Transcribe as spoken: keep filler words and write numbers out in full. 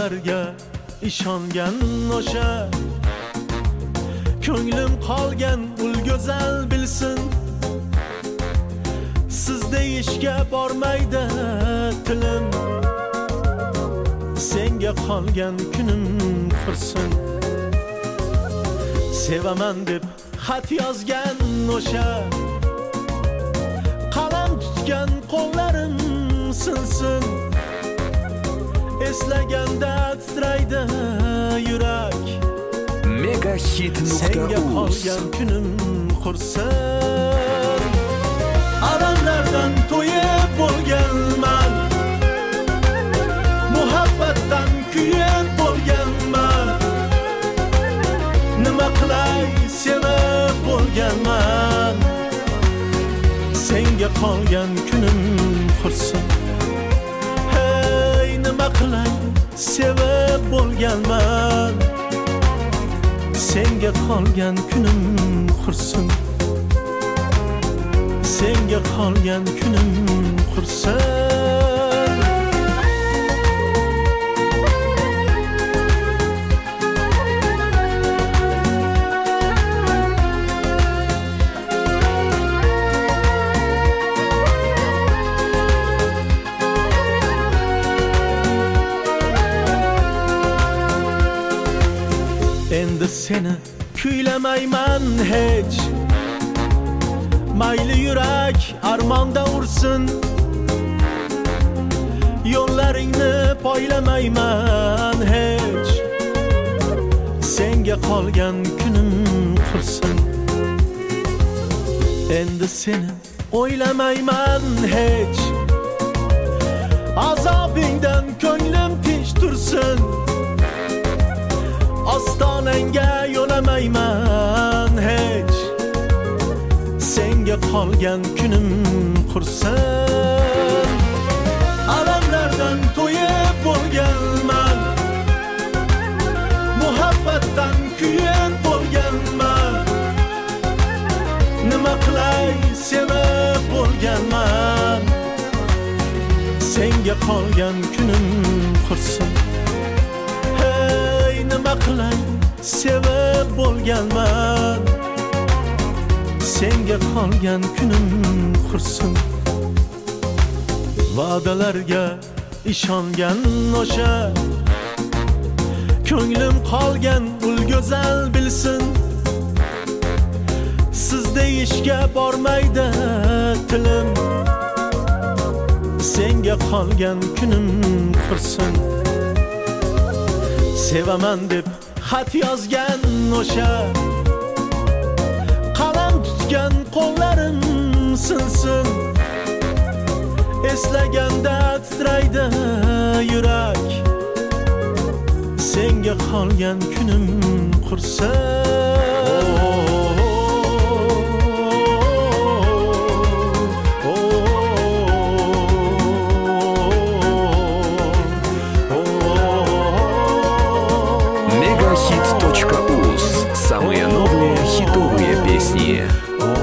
va'dalarga ishongan o'sha ko'nglim qolgan ul go'zal bilsin, siz deyishga bormaydi tilim, senga qolgan kunim qursin. Sevaman deb xat yozgan o'sha qalam tutgan qo'llarim sinsin, eslaganda titraydi yurak. Megahit nuqta uz senga qolgan kunim qursin. Alamlardan to'yib bo'lganman, muhabbatdan kuyib bo'lganman, nima qilay sevib bo'lganman, senga qolgan kunim qursin. Hey, nima qilay sevib bo'lganman, senga qolgan kunim qursin, senga qolgan kunim qursin. Endi seni kuylamayman hech, mayli yurak armonda ursin, yo'llaringni poylamayman hech, senga qolgan kunim qursin. Endi seni o'ylamayman hech, azobingdan ko'nglim tinch tursin, ostonangga yo'lamayman hech, senga qolgan kunim qursin. Alamlardan to'yib bo'lganman, muhabbatdan kuyib bo'lganman, nima qilay sevib bo'lganman, senga qolgan kunim qursin. Hey, nima qilay sevib bo'lganman, senga qolgan kunim qursin. Va'dalarga ishongan o'sha ko'nglim qolgan ul go'zal bilsin, siz deyishga bormaydi tilim, senga qolgan kunim qursin. Sevaman deb xat yozgan o'sha qalam tutgan qo'llarim sinsin, eslaganda titraydi yurak, senga qolgan kunim qursin. Megahit точка uz. Самые новые хитовые песни.